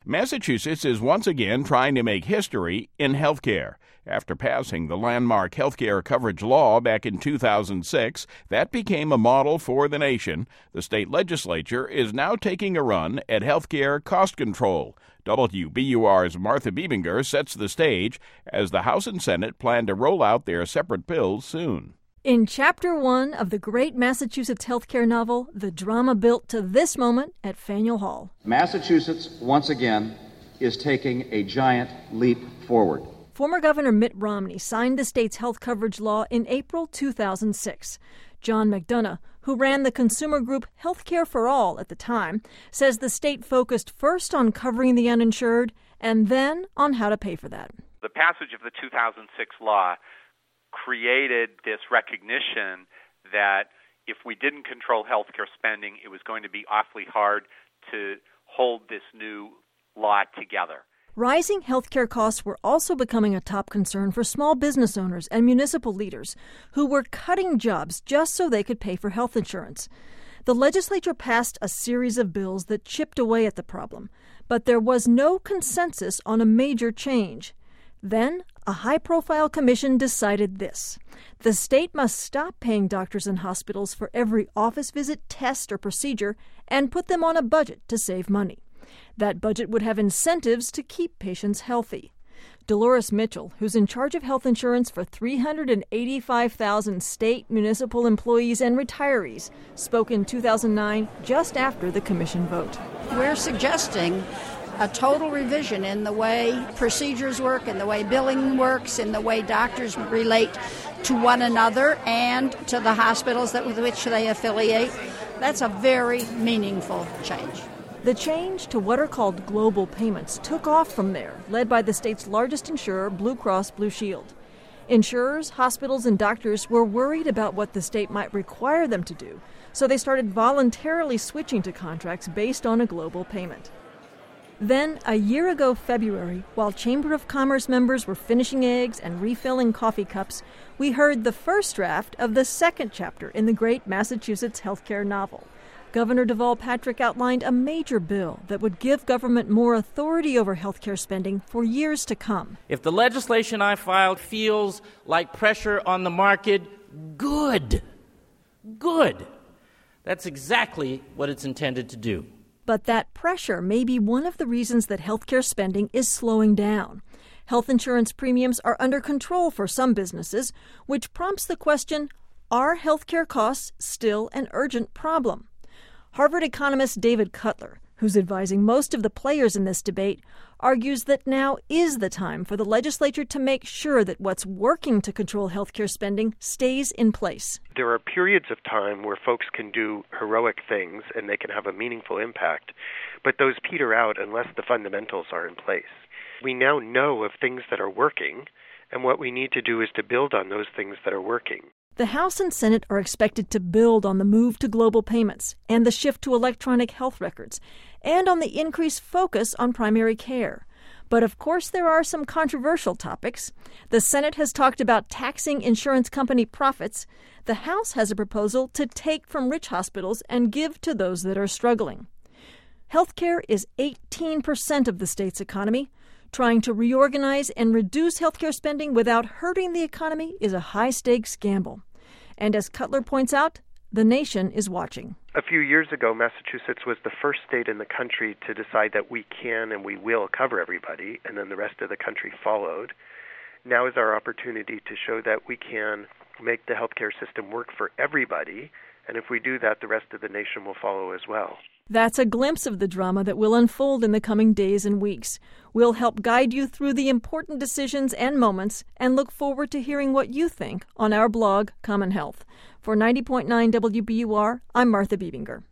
Massachusetts is once again trying to make history in healthcare. After passing the landmark healthcare coverage law back in 2006, that became a model for the nation. The state legislature is now taking a run at healthcare cost control. WBUR's Martha Biebinger sets the stage as the House and Senate plan to roll out their separate bills soon. In Chapter 1 of the great Massachusetts healthcare novel, the drama built to this moment at Faneuil Hall. Massachusetts, once again, is taking a giant leap forward. Former Governor Mitt Romney signed the state's health coverage law in April 2006. John McDonough, who ran the consumer group Healthcare for All at the time, says the state focused first on covering the uninsured and then on how to pay for that. The passage of the 2006 law created this recognition that if we didn't control healthcare spending, it was going to be awfully hard to hold this new law together. Rising healthcare costs were also becoming a top concern for small business owners and municipal leaders who were cutting jobs just so they could pay for health insurance. The legislature passed a series of bills that chipped away at the problem, but there was no consensus on a major change. Then, a high-profile commission decided this. The state must stop paying doctors and hospitals for every office visit, test, or procedure and put them on a budget to save money. That budget would have incentives to keep patients healthy. Dolores Mitchell, who's in charge of health insurance for 385,000 state, municipal employees and retirees, spoke in 2009 just after the commission vote. We're suggesting a total revision in the way procedures work, in the way billing works, in the way doctors relate to one another and to the hospitals with which they affiliate. That's a very meaningful change. The change to what are called global payments took off from there, led by the state's largest insurer, Blue Cross Blue Shield. Insurers, hospitals, and doctors were worried about what the state might require them to do, so they started voluntarily switching to contracts based on a global payment. Then, a year ago February, while Chamber of Commerce members were finishing eggs and refilling coffee cups, we heard the first draft of the second chapter in the great Massachusetts healthcare novel. Governor Deval Patrick outlined a major bill that would give government more authority over healthcare spending for years to come. If the legislation I filed feels like pressure on the market, good. That's exactly what it's intended to do. But that pressure may be one of the reasons that healthcare spending is slowing down. Health insurance premiums are under control for some businesses, which prompts the question, are healthcare costs still an urgent problem? Harvard economist David Cutler, who's advising most of the players in this debate, argues that now is the time for the legislature to make sure that what's working to control healthcare spending stays in place. There are periods of time where folks can do heroic things and they can have a meaningful impact, but those peter out unless the fundamentals are in place. We now know of things that are working, and what we need to do is to build on those things that are working. The House and Senate are expected to build on the move to global payments and the shift to electronic health records, and on the increased focus on primary care. But of course there are some controversial topics. The Senate has talked about taxing insurance company profits. The House has a proposal to take from rich hospitals and give to those that are struggling. Healthcare is 18% of the state's economy. Trying to reorganize and reduce healthcare spending without hurting the economy is a high-stakes gamble. And as Cutler points out, the nation is watching. A few years ago, Massachusetts was the first state in the country to decide that we can and we will cover everybody, and then the rest of the country followed. Now is our opportunity to show that we can make the healthcare system work for everybody, and if we do that, the rest of the nation will follow as well. That's a glimpse of the drama that will unfold in the coming days and weeks. We'll help guide you through the important decisions and moments and look forward to hearing what you think on our blog, Common Health. For 90.9 WBUR, I'm Martha Biebinger.